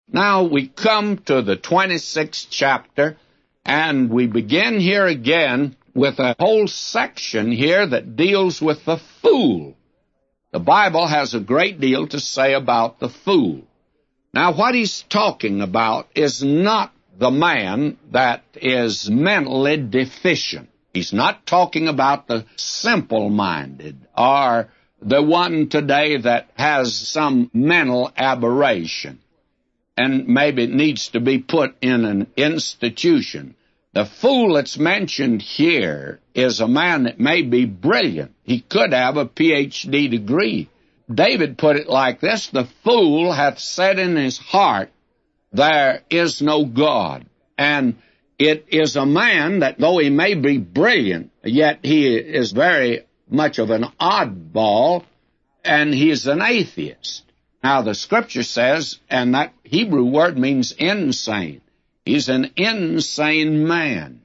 Now we come to the 26th chapter, and we begin here again with a whole section here that deals with the fool. The Bible has a great deal to say about the fool. Now, what he's talking about is not the man that is mentally deficient. He's not talking about the simple-minded or the one today that has some mental aberration and maybe needs to be put in an institution. The fool that's mentioned here is a man that may be brilliant. He could have a Ph.D. degree. David put it like this: the fool hath said in his heart, there is no God. And it is a man that, though he may be brilliant, yet he is very much of an oddball, and he is an atheist. Now, the Scripture says, and that Hebrew word means insane. He's an insane man.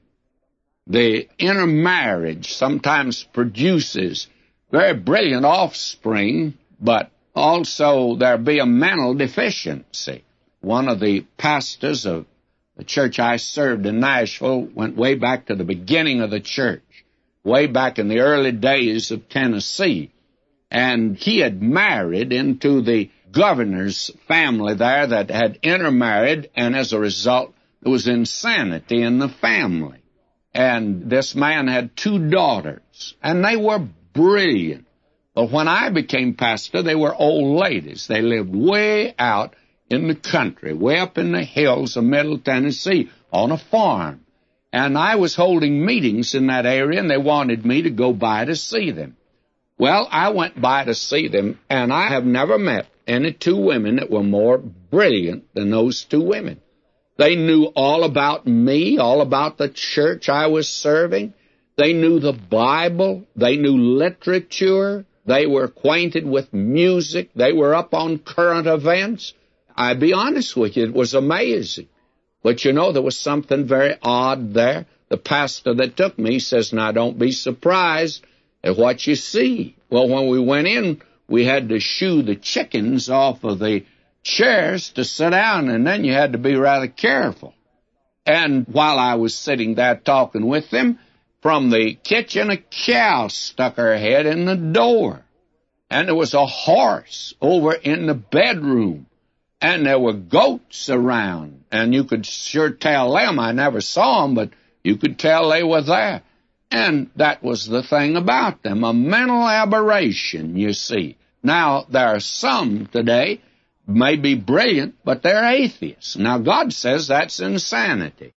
The intermarriage sometimes produces very brilliant offspring, but also there be a mental deficiency. One of the pastors of the church I served in Nashville went way back to the beginning of the church, way back in the early days of Tennessee, and he had married into the governor's family there that had intermarried, and as a result, there was insanity in the family. And this man had 2 daughters, and they were brilliant. But when I became pastor, they were old ladies. They lived way out in the country, way up in the hills of Middle Tennessee, on a farm. And I was holding meetings in that area, and they wanted me to go by to see them. Well, I went by to see them, and I have never met any 2 women that were more brilliant than those 2 women. They knew all about me, all about the church I was serving. They knew the Bible. They knew literature. They were acquainted with music. They were up on current events. I'll be honest with you, it was amazing. But you know, there was something very odd there. The pastor that took me says, now don't be surprised at what you see. Well, when we went in, we had to shoo the chickens off of the chairs to sit down, and then you had to be rather careful. And while I was sitting there talking with them, from the kitchen a cow stuck her head in the door. And there was a horse over in the bedroom. And there were goats around. And you could sure tell them. I never saw them, but you could tell they were there. And that was the thing about them, a mental aberration, you see. Now, there are some today may be brilliant, but they're atheists. Now, God says that's insanity.